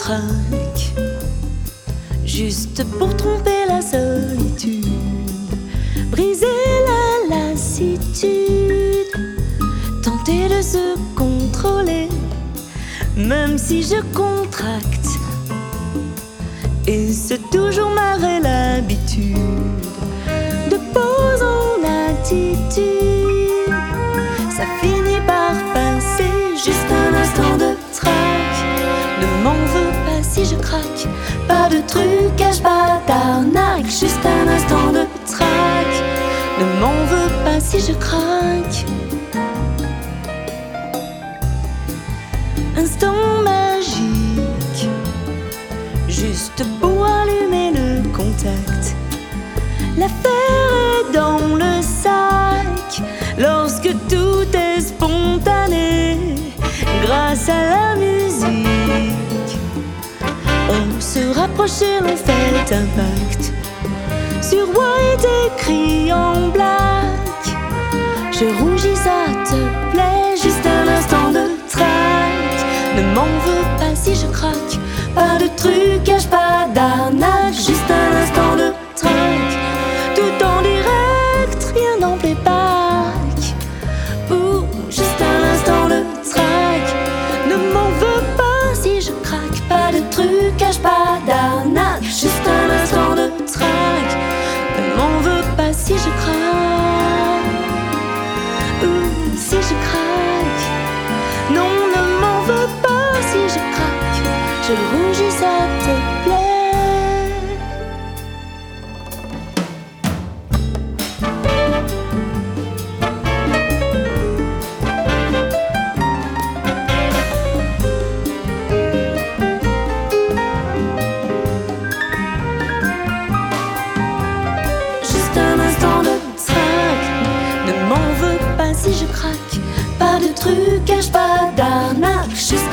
traque, juste pour tromper la solitude, briser la lassitude, tenter de se contrôler, même si je contracte. Et c'est toujours marrer l'habitude de pose en attitude. Ça finit par passer, juste un instant de traque. Ne m'en veux pas si je craque, pas de trucage, pas d'arnaque. Juste un instant de traque. Ne m'en veux pas si je craque. Instant magique, juste pour allumer le contact. L'affaire est dans le sac, lorsque tout est spontané, grâce à la musique. On se rapproche et l'on fait un pacte, sur white écrit en black. Je rougis, ça te plaît, juste un instant de traque. Ne m'en veux pas si je craque, pas de trucage, pas d'arnaque. Juste un instant de traque, tout en direct, rien dans playback. Ou juste un instant de traque. Ne m'en veux pas si je craque, pas de trucage, pas d'arnaque. Juste un instant de traque. Ne m'en veux pas si je craque. Ou si je craque. Non, ne m'en veux pas si je craque. Je rougis, ça te plaît. Juste un instant de traque. Ne m'en veux pas si je craque, pas de trucage, pas d'arnaque. Juste